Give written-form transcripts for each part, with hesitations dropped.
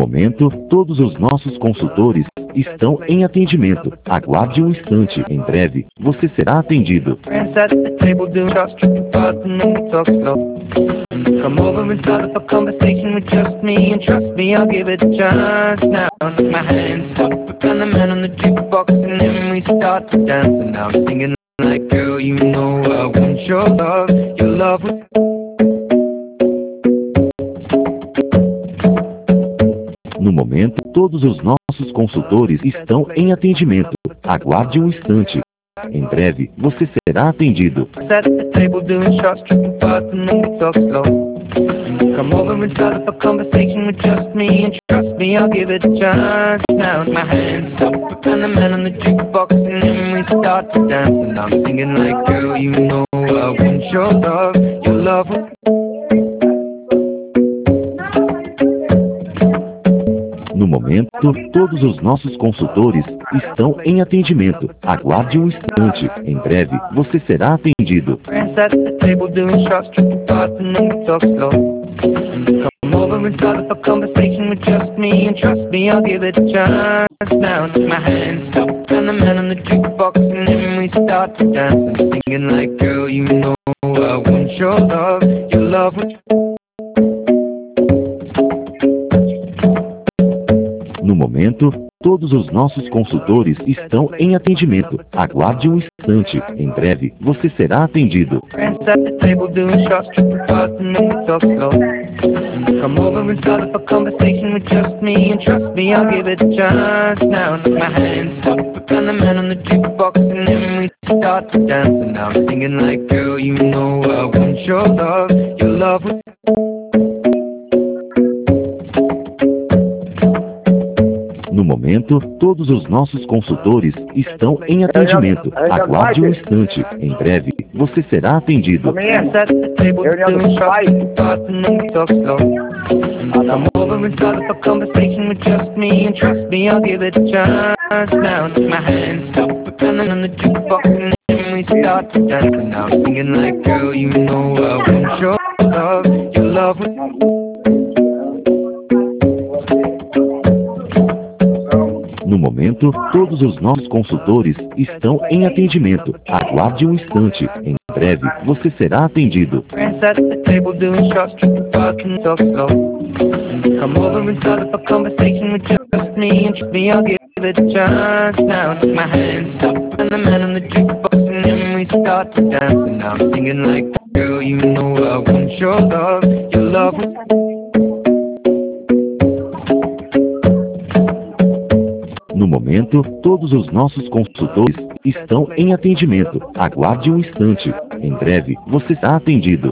momento, todos os nossos consultores estão em atendimento. Aguarde um instante. Em breve, você será atendido. Come over and start up a conversation with just me, and trust me, I'll give it a chance. Now, my hands up, and the man on the jukebox, and then we start to dance. And now I'm singing like, girl, you know I want your love, your love. No momento, todos os nossos consultores estão em atendimento. Aguarde um instante. Em breve, você será atendido. Come over and start up a conversation with just me, and trust me, I'll give it a chance. Now my hands up, and the man on the jukebox, and then we start to dance. And I'm singing like, girl, you know I want your love, your love. No momento, todos os nossos consultores estão em atendimento. Aguarde um instante. Em breve, você será atendido. Come over and start up a conversation with just me, and trust me, I'll give it a chance. Now my hands up, and the man on the jukebox, and then we start to dance. And singing like, girl, you know I want your love, your love. No momento, todos os nossos consultores estão em atendimento. Aguarde um instante. Em breve, você será atendido. Come over and start up a conversation with just me, and trust me, I'll give it a chance. Now my hands up, and the man on the jukebox, and then we start to dance. And now I'm singing like, girl, you know I want your love, your love. No momento, todos os nossos consultores estão em atendimento. Aguarde um instante. Em breve, você será atendido. Come over and start up a conversation with just me, and trust me, I'll give it a chance. Now my hands up, and then on the jukebox, and then we start to dance. And now I'm singing like, girl, you know I want your love, your love. No momento, todos os nossos consultores estão em atendimento. Aguarde um instante. Em breve, você será atendido. Come over and start up a conversation with just me, and trust me, I'll give it a chance. Now my hands up, and the man on the jukebox, and then we start to dance. And now I'm singing like, girl, you know I want your love, your love. No momento, todos os nossos consultores estão em atendimento. Aguarde um instante. Em breve, você será atendido.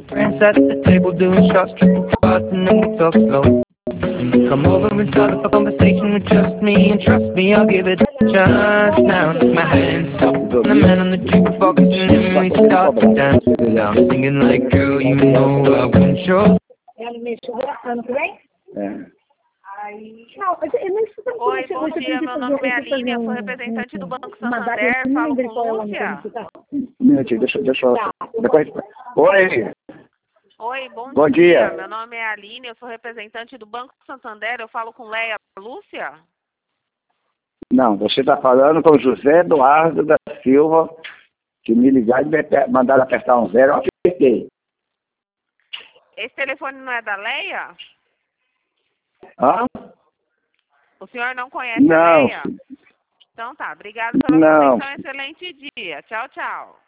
Come over and start up a conversation with just me, and trust me, I'll give it a chance. Now my hands up, and the man on the jukebox, and then we start to dance. Now I'm singing like, girl, you know I want your... Oi, bom dia, meu nome é Aline, eu sou representante do Banco Santander, falo com Lúcia. Um minutinho, deixa eu... Oi! Oi, bom dia. dia, meu nome é Aline, eu sou representante do Banco Santander, eu falo com Leia. Lúcia? Não, você está falando com José Eduardo da Silva, que me ligaram e mandaram apertar um 0, eu apertei. Esse telefone não é da Leia? Hã? O senhor não conhece não. a Leia? Então tá, obrigado pela sua atenção, excelente dia. Tchau, tchau.